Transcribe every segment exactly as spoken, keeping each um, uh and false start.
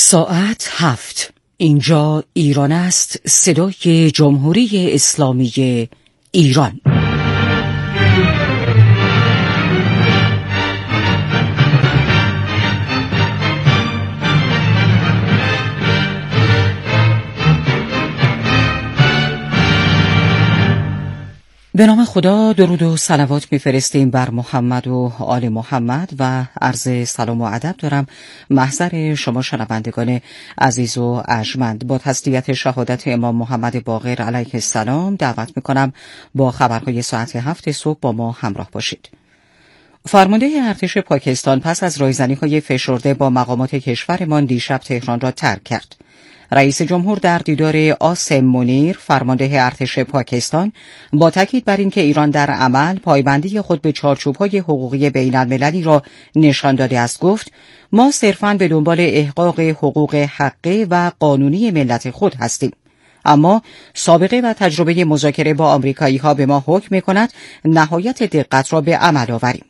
ساعت هفت. اینجا ایران است، صدای جمهوری اسلامی ایران. به نام خدا درود و صلوات می‌فرستیم بر محمد و آل محمد و عرض سلام و ادب دارم محضر شما شنوندگان عزیز و ارجمند. با تسلیت شهادت امام محمد باقر علیه السلام دعوت می‌کنم با خبرهای ساعت هفت صبح با ما همراه باشید. فرمانده ارتش پاکستان پس از رایزنی‌های فشرده با مقامات کشورمان دیشب تهران را ترک کرد. رئیس جمهور در دیدار عاصم منیر فرمانده ارتش پاکستان با تاکید بر اینکه ایران در عمل پایبندی خود به چارچوب‌های حقوقی بین‌المللی را نشان داده است گفت: ما صرفاً به دنبال احقاق حقوق حقی و قانونی ملت خود هستیم، اما سابقه و تجربه مذاکره با آمریکایی‌ها به ما حکم می‌کند نهایت دقت را به عمل آوریم.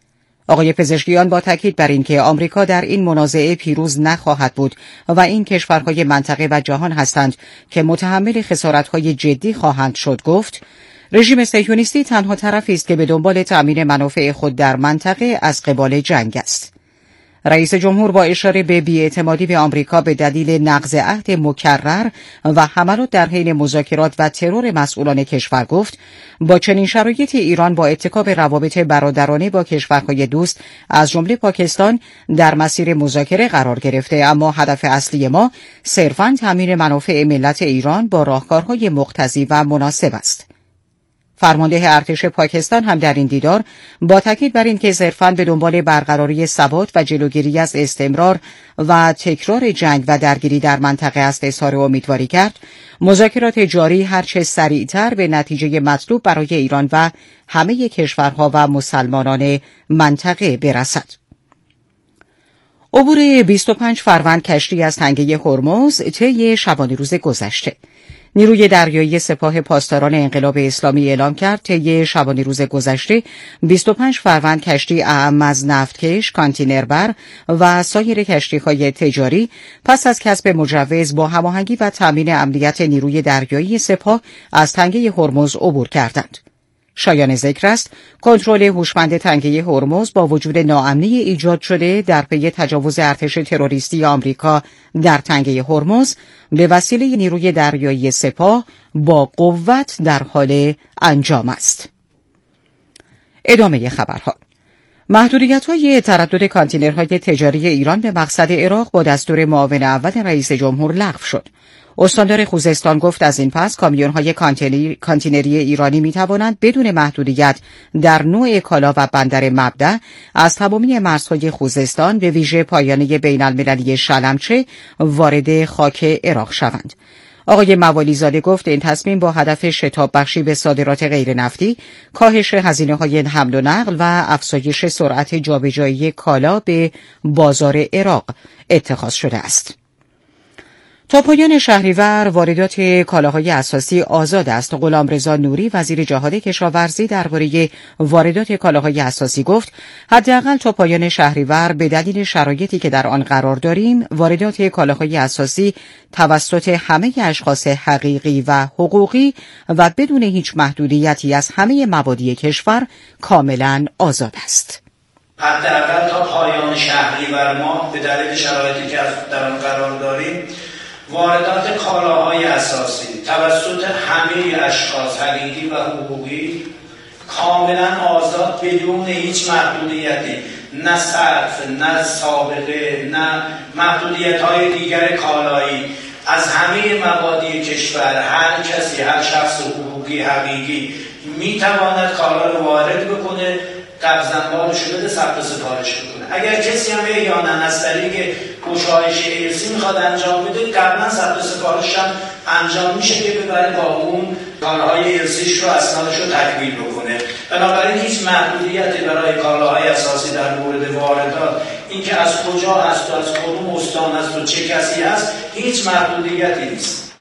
آقای پزشکیان با تاکید بر اینکه آمریکا در این منازعه پیروز نخواهد بود و این کشورهای منطقه و جهان هستند که متحمل خسارت‌های جدی خواهند شد گفت: رژیم صهیونیستی تنها طرفی است که به دنبال تأمین منافع خود در منطقه از قبال جنگ است. رئیس جمهور با اشاره به بی‌اعتمادی به آمریکا به دلیل نقض عهد مکرر و حملات در حین مذاکرات و ترور مسئولان کشور گفت: با چنین شرایطی ایران با اتکاب روابط برادرانه با کشورهای دوست از جمله پاکستان در مسیر مذاکره قرار گرفته، اما هدف اصلی ما صرفاً تامین منافع ملت ایران با راهکارهای مقتضی و مناسب است. فرمانده ارتش پاکستان هم در این دیدار با تاکید بر اینکه صرفاً به دنبال برقراری ثبات و جلوگیری از استمرار و تکرار جنگ و درگیری در منطقه است اظهار امیدواری کرد مذاکرات جاری هرچه سریعتر به نتیجه مطلوب برای ایران و همه کشورها و مسلمانان منطقه برسد. عبور بیست و پنج فروند کشتی از تنگه هرمز طی شبانه روز گذشته. نیروی دریایی سپاه پاسداران انقلاب اسلامی اعلام کرد طی شبانه روز گذشته بیست و پنج فروند کشتی اعم از نفتکش، کانتینربر و سایر کشتی‌های تجاری پس از کسب مجوز با هماهنگی و تامین امنیت نیروی دریایی سپاه از تنگه هرمز عبور کردند. شایان ذکر است کنترل هوشمند تنگه هرمز با وجود ناامنی ایجاد شده در پی تجاوز ارتش تروریستی آمریکا در تنگه هرمز به وسیله نیروی دریایی سپاه با قوت در حال انجام است. ادامه خبرها. محدودیت‌های تردد کانتینرهای تجاری ایران به مقصد عراق با دستور معاون اول رئیس جمهور لغو شد. استاندار خوزستان گفت از این پس کامیون‌های کانتینری ایرانی می‌توانند بدون محدودیت در نوع کالا و بندر مبدأ از تمامی مرزهای خوزستان به ویژه پایانه بین‌المللی شلمچه وارد خاک عراق شوند. آقای موالیزاده گفت این تصمیم با هدف شتاب بخشی به صادرات غیر نفتی، کاهش هزینه‌های حمل و نقل و افزایش سرعت جابجایی کالا به بازار عراق اتخاذ شده است. تا پایان شهریور واردات کالاهای اساسی آزاد است. غلامرضا نوری وزیر جهاد کشاورزی درباره واردات کالاهای اساسی گفت: حداقل تا پایان شهریور به دلیل شرایطی که در آن قرار داریم واردات کالاهای اساسی توسط همه اشخاص حقیقی و حقوقی و بدون هیچ محدودیتی از همه مبادی کشور کاملا آزاد است. حداقل تا پایان شهریور ما به دلیل شرایطی که در آن قرار داریم واردات کالاهای اساسی توسط همه اشخاص حقیقی و حقوقی کاملا آزاد بدون هیچ محدودیتی، نه صرف، نه سابقه، نه محدودیت‌های دیگر کالایی، از همه مبادی کشور هر کسی، هر شخص حقوقی حقیقی میتواند کالا رو وارد بکنه، قبض‌انبارش رو بده، ثبت سفارش بکنه. اگر کسی هم احیانا از طریق گشایش ارسی میخواد انجام بده، قبلا ثبت سفارش هم انجام میشه که ببره با اون کارهای ارسیش رو اسنادش رو تکمیل بکنه. بنابراین هیچ محدودیتی برای کالاهای اساسی در مورد واردات، اینکه از کجا هست و از کدوم استان هست و چه کسی هست، هیچ محدودیتی نیست.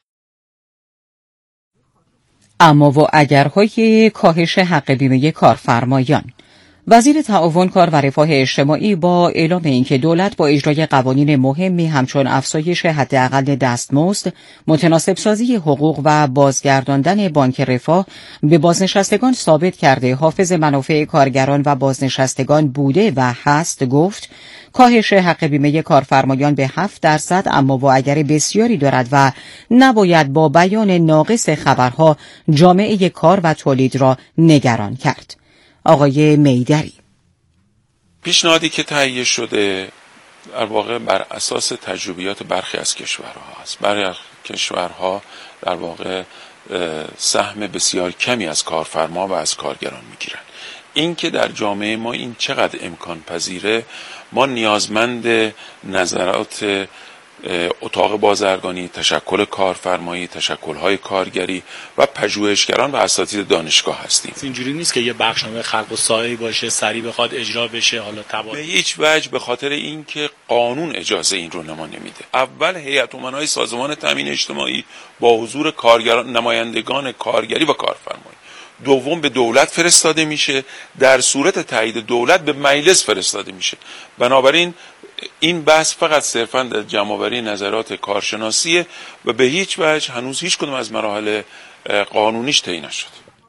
اما و اگرهای کاهش حق بیمه کارفرمایان. وزیر تعاون، کار و رفاه اجتماعی با اعلام اینکه دولت با اجرای قوانین مهمی همچون افزایش حداقل دستمزد، متناسب‌سازی حقوق و بازگرداندن بانک رفاه به بازنشستگان ثابت کرده حافظ منافع کارگران و بازنشستگان بوده و هست، گفت کاهش حق بیمه کارفرمایان به هفت درصد اما با اگر بسیاری دارد و نباید با بیان ناقص خبرها جامعه کار و تولید را نگران کرد. آقای میدری: پیشنهادی که تهیه شده در واقع بر اساس تجربیات برخی از کشورها است. برخی از کشورها در واقع سهم بسیار کمی از کارفرما و از کارگران میگیرند. این که در جامعه ما این چقدر امکان پذیره، ما نیازمند نظرات اتاق بازرگانی، تشکل کارفرمایی، تشکل‌های کارگری و پژوهشگران و اساتید دانشگاه هستیم. اینجوری نیست که یه بخشنامه خلق و سایه باشه سریع بخواد اجرا بشه، حالا تبادل به هیچ وجه، به خاطر اینکه قانون اجازه این رو نما نمیده. اول هیئت امنای سازمان تامین اجتماعی با حضور کارگران، نمایندگان کارگری و کارفرمایی، دوم به دولت فرستاده میشه، در صورت تایید دولت به مجلس فرستاده میشه. بنابراین این بحث فقط صرفاً در جمع‌آوری نظرات کارشناسیه و به هیچ وجه هنوز هیچ کدوم از مراحل قانونیش طی نشد.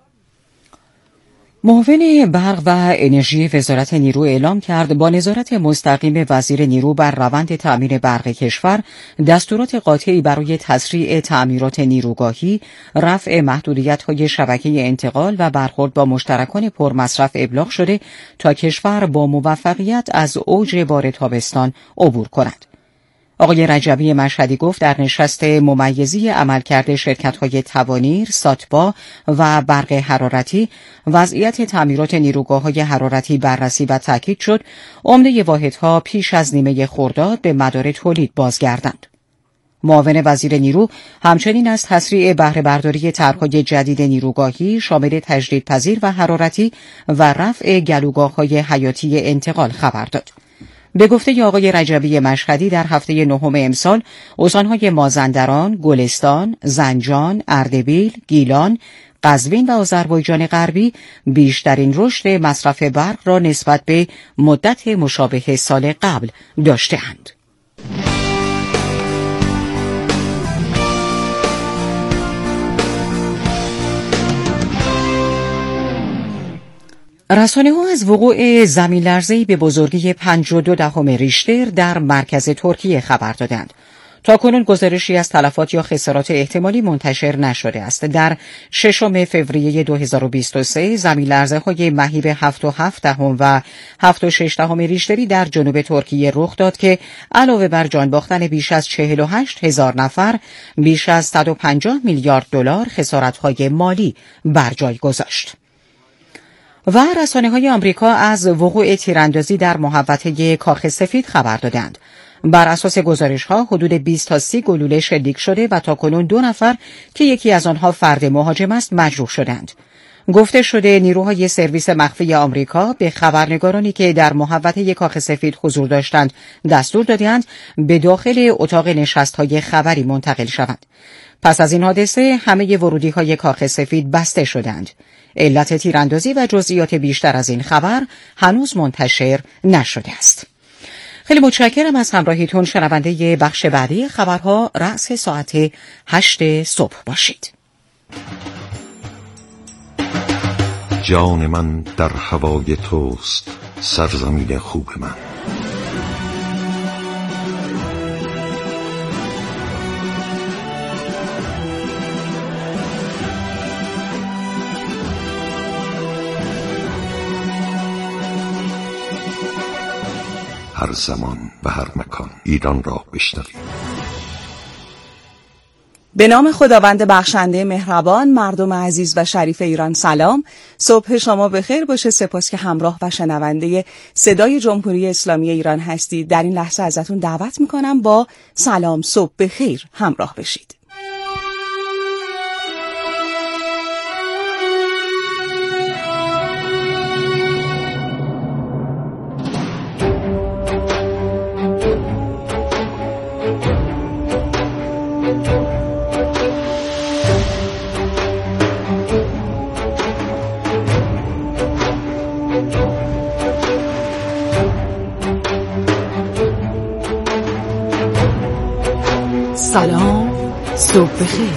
معاون برق و انرژی وزارت نیرو اعلام کرد با نظارت مستقیم وزیر نیرو بر روند تأمین برق کشور، دستورات قاطعی برای تسریع تعمیرات نیروگاهی، رفع محدودیت‌های شبکه انتقال و برخورد با مشترکان پرمصرف ابلاغ شده تا کشور با موفقیت از اوج بار تابستان عبور کند. آقای رجبی مشهدی گفت در نشست ممیزی عملکرد شرکت‌های توانیر، ساتبا و برق حرارتی وضعیت تعمیرات نیروگاه‌های حرارتی بررسی و تاکید شد عمده واحدها پیش از نیمه خرداد به مدار تولید بازگردند. معاون وزیر نیرو همچنین از تسریع بهره برداری طرح‌های جدید نیروگاهی شامل تجدیدپذیر و حرارتی و رفع گلوگاه‌های حیاتی انتقال خبر داد. به گفته آقای رجبی مشهدی در هفته نهم امسال استان‌های مازندران، گلستان، زنجان، اردبیل، گیلان، قزوین و آذربایجان غربی بیشترین رشد مصرف برق را نسبت به مدت مشابه سال قبل داشته‌اند. رسانه‌ها از وقوع زمین‌لرزه‌ای به بزرگی پنج و دو دهم ریشتر در مرکز ترکیه خبر دادند. تاکنون گزارشی از تلفات یا خسارات احتمالی منتشر نشده است. در ششم فوریه دو هزار و بیست و سه زمین‌لرزه‌های مهیب هفت و هفت دهم و هفت و شش دهم ریشتری در جنوب ترکیه رخ داد که علاوه بر جان باختن بیش از چهل و هشت هزار نفر، بیش از صد و پنجاه میلیارد دلار خسارت‌های مالی بر جای گذاشت. و رسانه‌های آمریکا از وقوع تیراندازی در محوطه کاخ سفید خبر دادند. بر اساس گزارش‌ها حدود بیست تا سی گلوله شلیک شده و تاکنون دو نفر که یکی از آنها فرد مهاجم است مجروح شدند. گفته شده نیروهای سرویس مخفی آمریکا به خبرنگارانی که در محوطه کاخ سفید حضور داشتند دستور دادند به داخل اتاق نشست‌های خبری منتقل شوند. پس از این حادثه همه ورودی‌های کاخ سفید بسته شدند. علت تیراندازی و جزئیات بیشتر از این خبر هنوز منتشر نشده است. خیلی متشکرم از همراهیتون. شنونده بخش بعدی خبرها رأس ساعت هشت صبح باشید. جان من در هوای توست، سرزمین خوب من. هر زمان و هر مکان ایران را بشنوید. به نام خداوند بخشنده مهربان، مردم عزیز و شریف ایران سلام. صبح شما بخیر باشه. سپاس که همراه و شنونده صدای جمهوری اسلامی ایران هستید. در این لحظه ازتون دعوت میکنم با سلام صبح بخیر همراه بشید. سلام، صبح بخیر.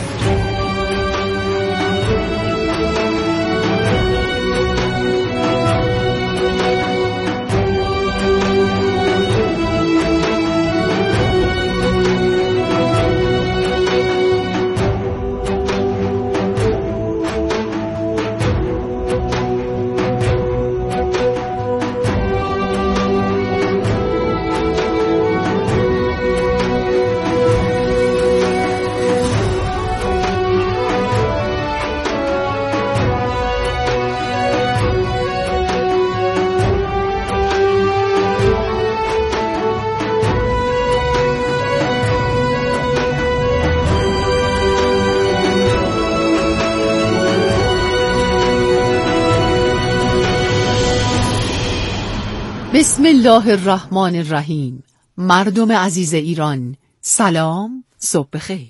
بسم الله الرحمن الرحیم. مردم عزیز ایران، سلام، صبح بخیر.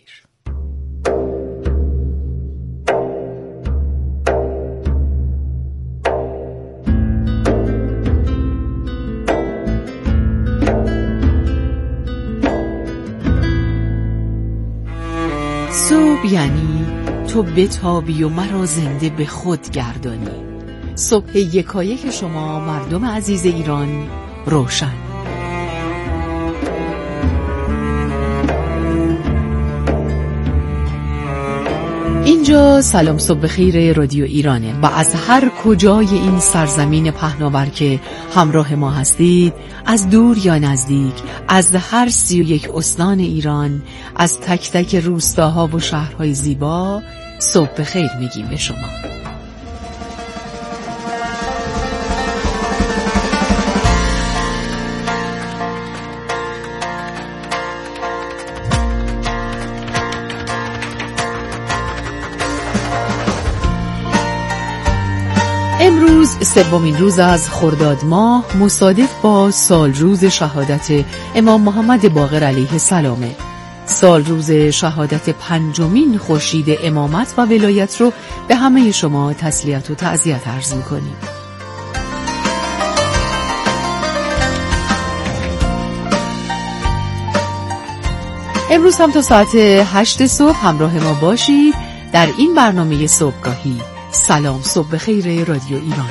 صبح یعنی تو بتابی و مرا زنده به خود گردانی. صبح یکایک شما مردم عزیز ایران روشن. اینجا سلام صبح بخیر رادیو ایرانه و از هر کجای این سرزمین پهناور که همراه ما هستید، از دور یا نزدیک، از هر سی و یک استان ایران، از تک تک روستاها و شهرهای زیبا، صبح بخیر میگیم به شما. امروز سومین روز از خرداد ماه مصادف با سال روز شهادت امام محمد باقر علیه السلامه. سال روز شهادت پنجمین خورشید امامت و ولایت رو به همه شما تسلیت و تعزیت عرض می‌کنیم. امروز هم تا ساعت هشت صبح همراه ما باشید در این برنامه صبحگاهی سلام صبح بخیر رادیو ایران.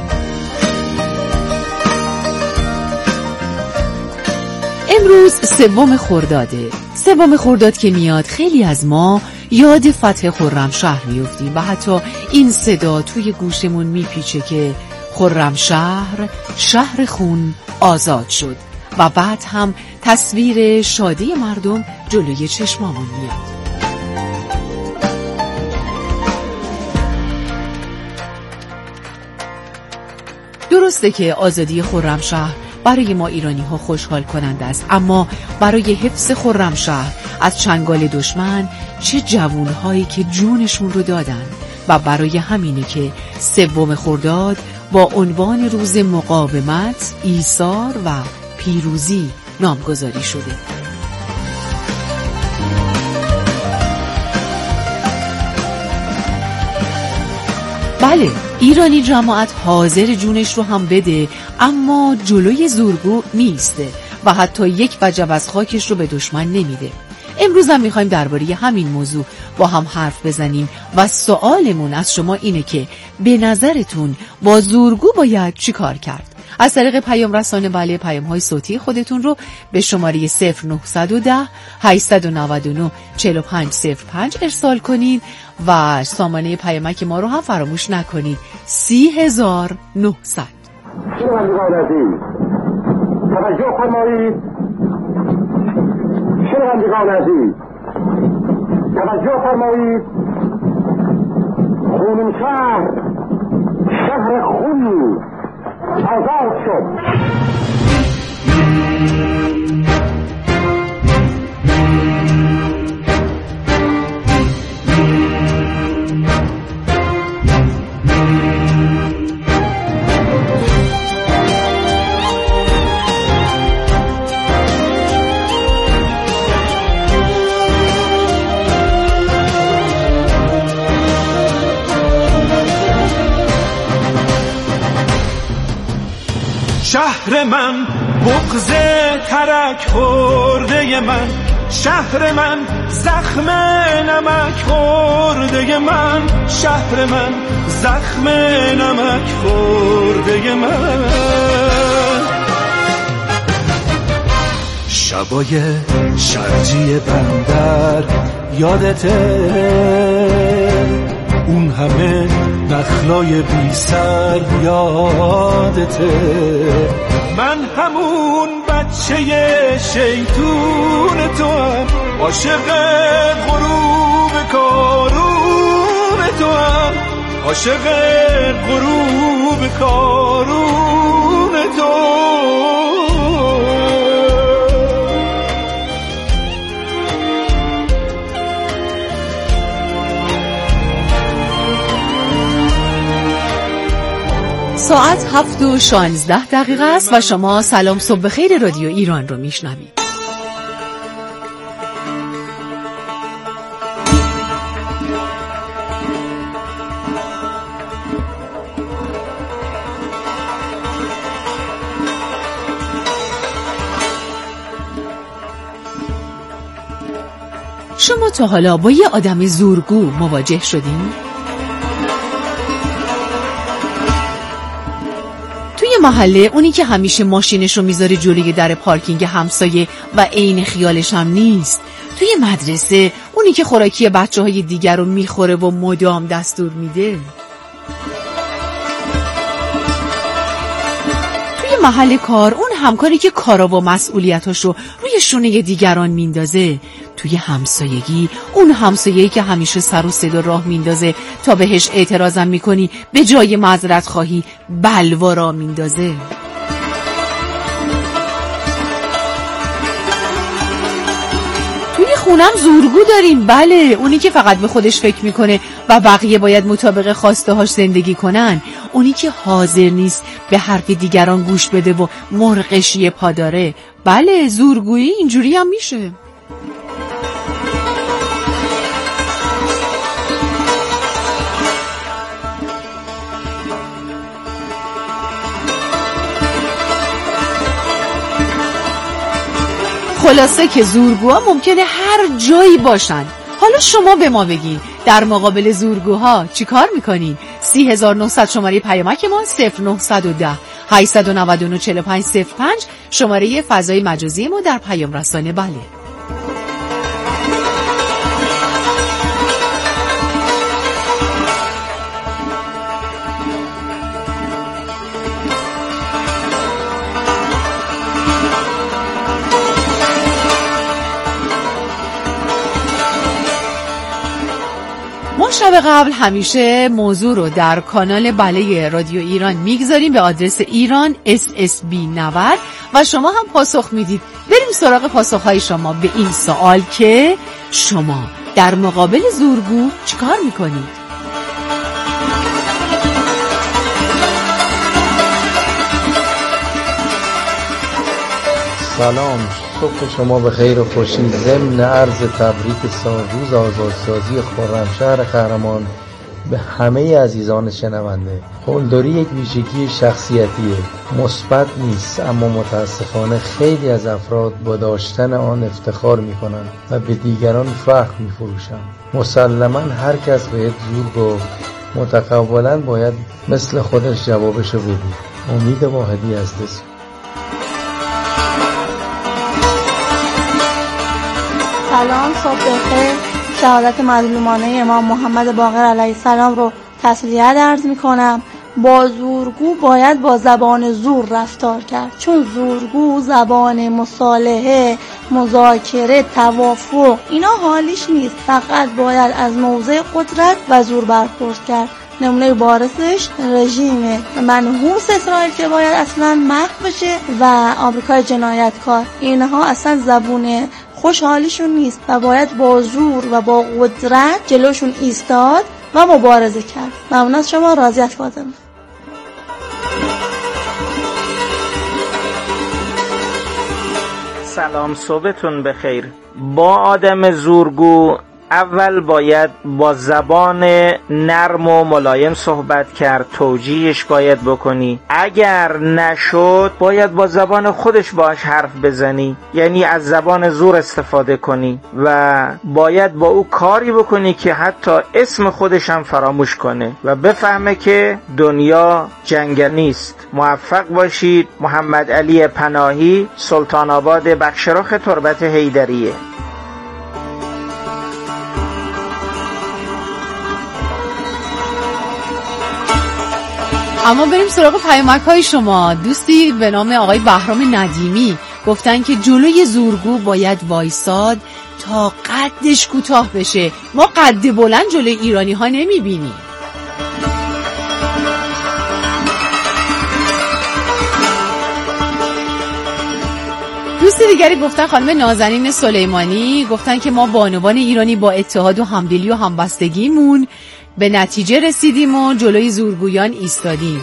امروز سوم خرداده. سوم خرداد که میاد خیلی از ما یاد فتح خرمشهر میافتیم و حتی این صدا توی گوشمون میپیچه که خرمشهر شهر خون آزاد شد و بعد هم تصویر شادی مردم جلوی چشمامون میاد. درسته که آزادی خرمشهر برای ما ایرانی ها خوشحال کننده است، اما برای حفظ خرمشهر از چنگال دشمن چه جوانهایی که جونشون رو دادن و برای همینه که سوم خرداد با عنوان روز مقاومت، ایثار و پیروزی نامگذاری شده. بله، ایرانی جماعت حاضر جونش رو هم بده، اما جلوی زورگو نیسته و حتی یک وجب از خاکش رو به دشمن نمیده. امروز هم میخوایم درباره همین موضوع با هم حرف بزنیم و سوالمون از شما اینه که به نظرتون با زورگو باید چی کار کرد؟ از طریق پیام رسانه بله پیام های صوتی خودتون رو به شماره صفر نه یک صفر هشت نه نه چهار پنج صفر پنج ارسال کنید و سامانه پیامک ما رو هم فراموش نکنید سی هزار و نهصد. شنوندگان عزیز توجه فرمایید. شنوندگان عزیز توجه فرمایید. خرمشهر شهر خون آزاد شد. شهر من بغض ترک خورده من، شهر من زخم نمک خورده من، شهر من زخم نمک خورده من. شبای شرجی بندر یادته، اون همه نخلای بی سر یادته، من همون بچه شیطون تو هم، عاشق غروب کارون تو هم، عاشق غروب کارون تو. ساعت هفت و شانزده دقیقه است و شما سلام صبح بخیر رادیو ایران رو میشنوید. شما تا حالا با یه آدم زورگو مواجه شدین؟ محله اونی که همیشه ماشینش رو میذاره جلوی در پارکینگ همسایه و عین خیالش هم نیست، توی مدرسه اونی که خوراکی بچه های دیگر رو میخوره و مدام دستور میده، توی محل کار اون همکاری که کارا و مسئولیتاش رو روی شونه دیگران میندازه، توی همسایگی اون همسایه‌ای که همیشه سر و صدا راه میندازه تا بهش اعتراضم میکنی به جای معذرت خواهی بلوا را میندازه. توی خونم زورگو داریم، بله، اونی که فقط به خودش فکر میکنه و بقیه باید مطابق خواسته هاش زندگی کنن، اونی که حاضر نیست به حرف دیگران گوش بده و مرغشی پا داره. بله، زورگویی اینجوری هم میشه. خلاصه که زورگوها ممکنه هر جایی باشن. حالا شما به ما بگین در مقابل زورگوها چی کار میکنین؟ سی هزار و نهصد شماره پیامک ما، صفر نهصد و ده هشتصد و نود و نه چهل و پنج صفر پنج شماره فضای مجازی ما در پیام رسانه. بله، شب قبل همیشه موضوع رو در کانال بله رادیو ایران میگذاریم به آدرس ایران اس اس بی نود و شما هم پاسخ میدید. بریم سراغ پاسخهای شما به این سوال که شما در مقابل زورگو چیکار میکنید؟ سلام، صبح شما به خیر و خوشی. ضمن عرض تبریک سالروز آزادسازی خرمشهر قهرمان به همه عزیزان شنونده. قلدری یک ویژگی شخصیتیه، مثبت نیست، اما متاسفانه خیلی از افراد با داشتن آن افتخار میکنن و به دیگران فخر میفروشن. مسلما هر کس بهت زور گفت، متقابلا باید مثل خودش جوابشو بدی. امید واحدی از دست. سلام، صبح بخیر. شهادت مظلومانه امام محمد باقر علیه السلام رو تسلیت عرض میکنم. با زورگو باید با زبان زور رفتار کرد، چون زورگو زبان مصالحه، مذاکره، توافق اینا حالیش نیست. فقط باید از موضع قدرت و زور برخورد کرد. نمونه بارزش رژیم منحوس اسرائیل که باید اصلا محو بشه و آمریکای جنایتکار، اینها اصلا زبون خوشحالیشون نیست و باید با زور و با قدرت جلوشون ایستاد و مبارزه کرد. ممنون از شما. راضیت فاطمه. سلام، صبحتون بخیر. با آدم زورگو اول باید با زبان نرم و ملایم صحبت کرد، توجیهش باید بکنی. اگر نشد باید با زبان خودش باش حرف بزنی، یعنی از زبان زور استفاده کنی و باید با او کاری بکنی که حتی اسم خودش هم فراموش کنه و بفهمه که دنیا جنگ نیست. موفق باشید. محمد علی پناهی، سلطان آباد، بخشرخ تربت حیدریه. اما بریم سراغ پیامک های شما. دوستی به نام آقای بهرام ندیمی گفتن که جلوی زورگو باید وایساد تا قدش کوتاه بشه. ما قد بلند جلوی ایرانی ها نمی بینیم. دوست دیگری گفتن، خانم نازنین سلیمانی گفتن که ما بانوان ایرانی با اتحاد و همدلی و همبستگیمون به نتیجه رسیدیم و جلوی زورگویان ایستادیم.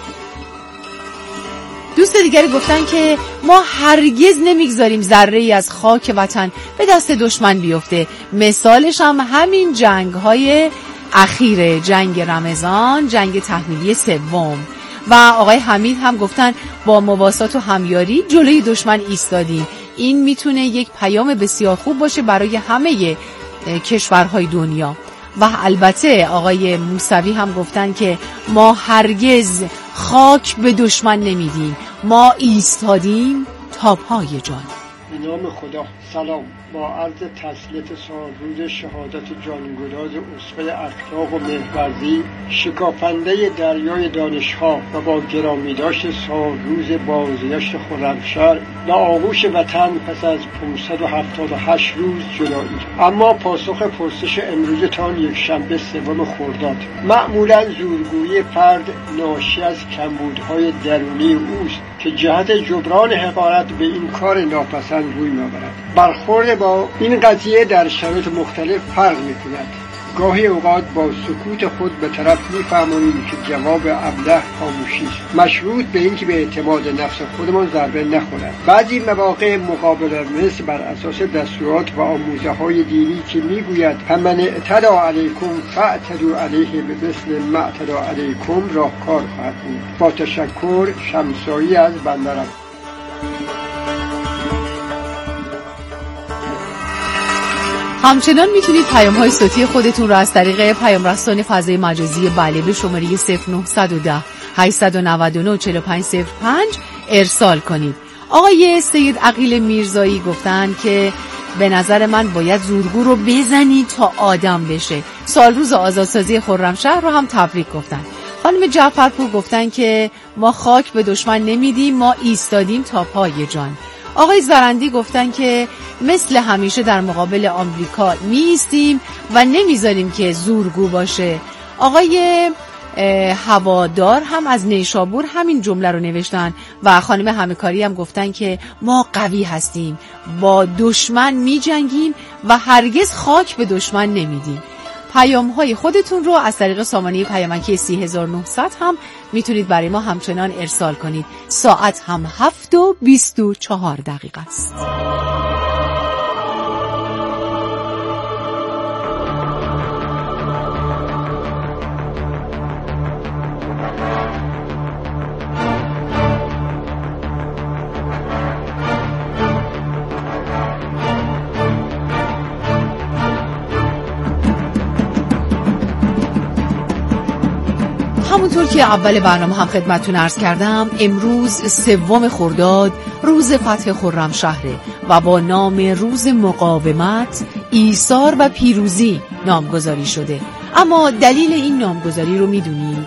دوست دیگری گفتن که ما هرگز نمیگذاریم ذره ای از خاک وطن به دست دشمن بیفته. مثالش هم همین جنگ های اخیر، جنگ رمضان، جنگ تحمیلی سوم. و آقای حمید هم گفتن با مواسات و همیاری جلوی دشمن ایستادیم. این میتونه یک پیام بسیار خوب باشه برای همه کشورهای دنیا. و البته آقای موسوی هم گفتن که ما هرگز خاک به دشمن نمیدیم، ما ایستادیم تا پای جان. به نام خدا. سلام. با عرض تسلیت سالروز شهادت جانگداز اسقه اخلاق و مهرورزی، شکافنده دریای دانشها و با گرامی داشت سالروز بازگشت خرمشهر و آغوش وطن پس از پانصد و هفتاد و هشت روز جدایی. اما پاسخ پرسش امروزتان یک شنبه سوم خرداد. معمولا زورگویی فرد ناشی از کمبودهای درونی اوست که جهت جبران حقارت به این کار ناپسند روی می‌آورد. برخورد با این قضیه در شرایط مختلف فرق می‌کند. گاهی اوقات با سکوت خود به طرف می‌فهمانیم که جواب ابله خاموشی است، مشروط به اینکه به اعتماد نفس خودمان ضربه نخورد. بعضی مواقع مقابله مثل بر اساس دستورات و آموزه‌های دینی که می‌گوید فمن اعتدی علیکم فاعتدوا علیه بمثل ما اعتدی علیکم راهکار خواهد بود. با تشکر، شمسایی از بندرم. همچنان میتونید پیام های صوتی خودتون رو از طریق پیام رسان فضای مجازی بله به شماره صفر نه یک صفر هشت نه نه چهار پنج صفر پنج ارسال کنید. آقای سید عقیل میرزایی گفتن که به نظر من باید زورگو رو بزنی تا آدم بشه. سالروز آزادسازی خرمشهر رو هم تبریک گفتن. خانم جعفرپور گفتن که ما خاک به دشمن نمیدیم، ما ایستادیم تا پای جان. آقای زرندی گفتن که مثل همیشه در مقابل آمریکا میایستیم و نمیذاریم که زورگو باشه. آقای هوادار هم از نیشابور همین جمله رو نوشتن و خانم همکاری هم گفتن که ما قوی هستیم، با دشمن میجنگیم و هرگز خاک به دشمن نمیدیم. پیام های خودتون رو از طریق سامانه پیامکی سی هزار و نهصد هم میتونید برای ما همچنان ارسال کنید. ساعت هم هفت و بیست و چهار دقیقه است. همونطور که اول برنامه هم خدمتتون عرض کردم، امروز سوم خرداد روز فتح خرمشهره و با نام روز مقاومت، ایثار و پیروزی نامگذاری شده. اما دلیل این نامگذاری رو میدونید؟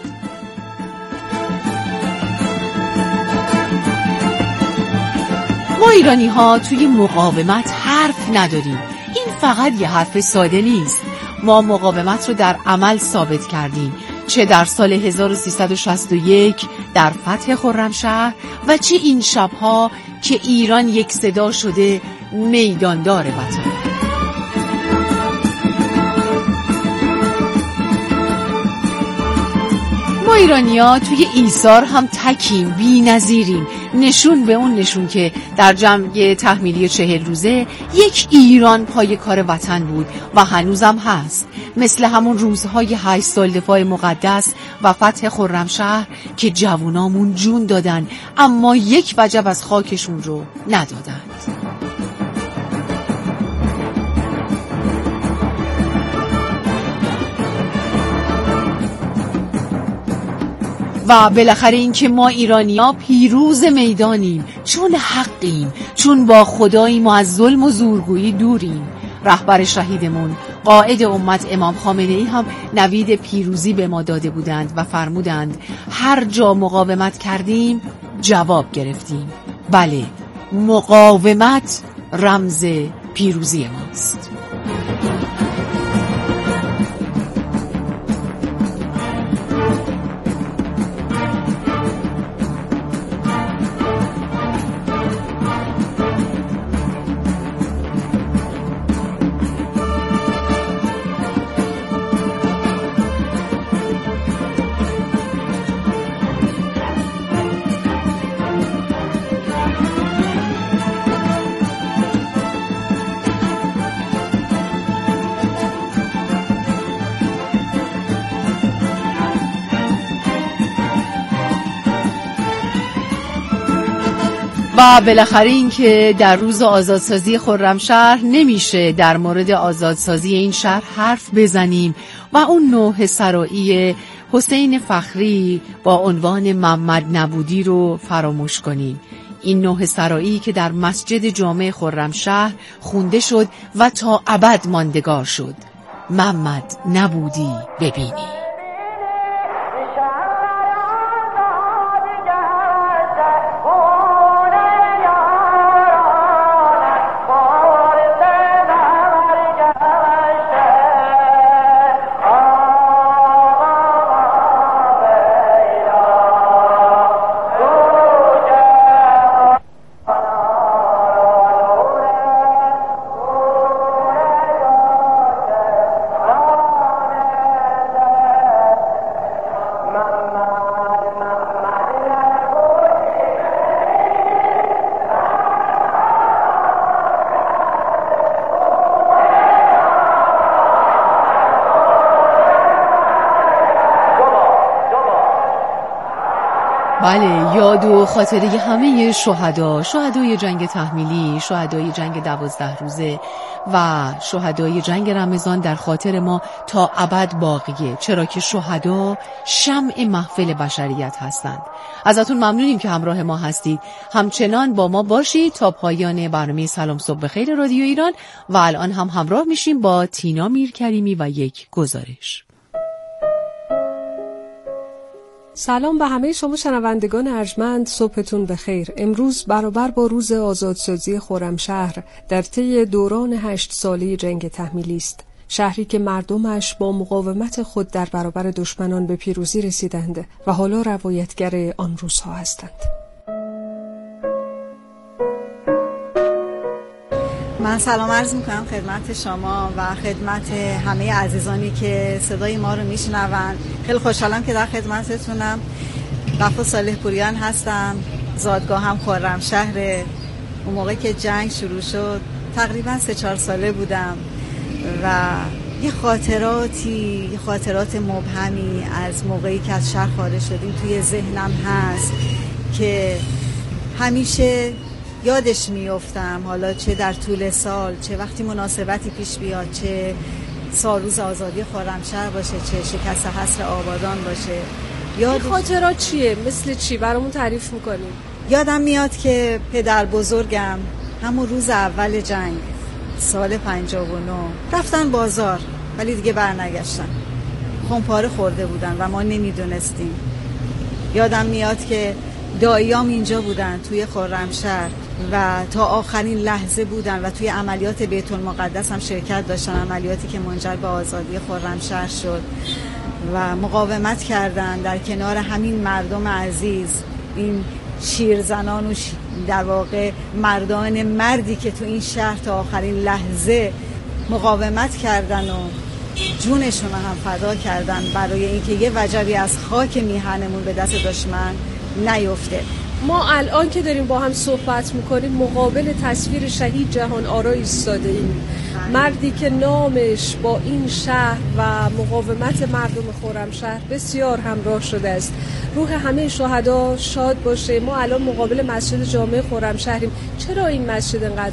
ما ایرانی ها توی مقاومت حرف نداریم. این فقط یه حرف ساده نیست. ما مقاومت رو در عمل ثابت کردیم، چه در سال هزار و سیصد و شصت و یک در فتح خرمشهر و چه این شبها که ایران یک صدا شده میداندار وطن. ما ایرانی‌ها توی ایثار هم تکیم، بی‌نظیریم. نشون به اون نشون که در جنگ تحمیلی چهل روزه یک ایران پای کار وطن بود و هنوزم هست، مثل همون روزهای هشت سال دفاع مقدس و فتح خرمشهر که جوانامون جون دادن اما یک وجب از خاکشون رو ندادند. و بالاخره این که ما ایرانی‌ها پیروز میدانیم، چون حقیم، چون با خداییم و از ظلم و زورگویی دوریم. رهبر شهیدمون قائد امت امام خامنه‌ای هم نوید پیروزی به ما داده بودند و فرمودند هر جا مقاومت کردیم جواب گرفتیم. بله، مقاومت رمز پیروزی ماست. و بالاخره این که در روز آزادسازی خرمشهر نمیشه در مورد آزادسازی این شهر حرف بزنیم و اون نوحه سرایی حسین فخری با عنوان محمد نبودی رو فراموش کنیم. این نوحه سرایی که در مسجد جامع خرمشهر خونده شد و تا ابد ماندگار شد. محمد نبودی ببینی. بله، یاد و خاطره همه شهدا، شهدای جنگ تحمیلی، شهدای جنگ دوازده روزه و شهدای جنگ رمضان در خاطر ما تا ابد باقیه، چرا که شهدا شمع محفل بشریت هستند. ازتون ممنونیم که همراه ما هستید. همچنان با ما باشید تا پایان برنامه سلام صبح بخیر رادیو ایران و الان هم همراه میشیم با تینا میرکریمی و یک گزارش. سلام به همه شما شنوندگان ارجمند، صبحتون بخیر. امروز برابر با روز آزادسازی خرمشهر در طی دوران هشت ساله جنگ تحمیلی است. شهری که مردمش با مقاومت خود در برابر دشمنان به پیروزی رسیدند و حالا روایتگر آن روزها هستند. من سلام عرض میکنم خدمت شما و خدمت همه عزیزانی که صدای ما رو میشنوند. خیلی خوشحالم که در خدمتتونم. وفا صالح پوریان هستم، زادگاهم خرمشهر. اون موقع که جنگ شروع شد تقریبا سه چهار ساله بودم و یه خاطراتی یه خاطرات مبهمی از موقعی که از شهر خارج شدیم توی ذهنم هست که همیشه یادش میافتم، حالا چه در طول سال، چه وقتی مناسبتی پیش بیاد، چه سال روز آزادی خرمشهر باشه، چه شکست حصر آبادان باشه. یاد خاطرات چیه؟ مثل چی؟ برامون تعریف میکنیم. یادم میاد که پدر بزرگم همون روز اول جنگ سال پنجاه و نه رفتن بازار ولی دیگه برنگشتن. خمپاره خورده بودن و ما نمیدونستیم. یادم میاد که داییام اینجا بودن توی خرمشهر و تا آخرین لحظه بودن و توی عملیات بیت المقدس هم شرکت داشتن، عملیاتی که منجر به آزادی خرمشهر شد و مقاومت کردن در کنار همین مردم عزیز، این شیرزنان و در واقع مردان مردی که تو این شهر تا آخرین لحظه مقاومت کردن و جونشون هم فدا کردن برای اینکه یه وجبی از خاک میهنمون به دست دشمن نیفته. ما الان که داریم با هم صحبت میکنیم مقابل تصویر شهید جهان آرا ایستاده ایم، مردی که نامش با این شهر و مقاومت مردم خرمشهر بسیار همراه شده است. روح همه شهدا شاد باشه. ما الان مقابل مسجد جامع خرمشهریم. چرا این مسجد انقدر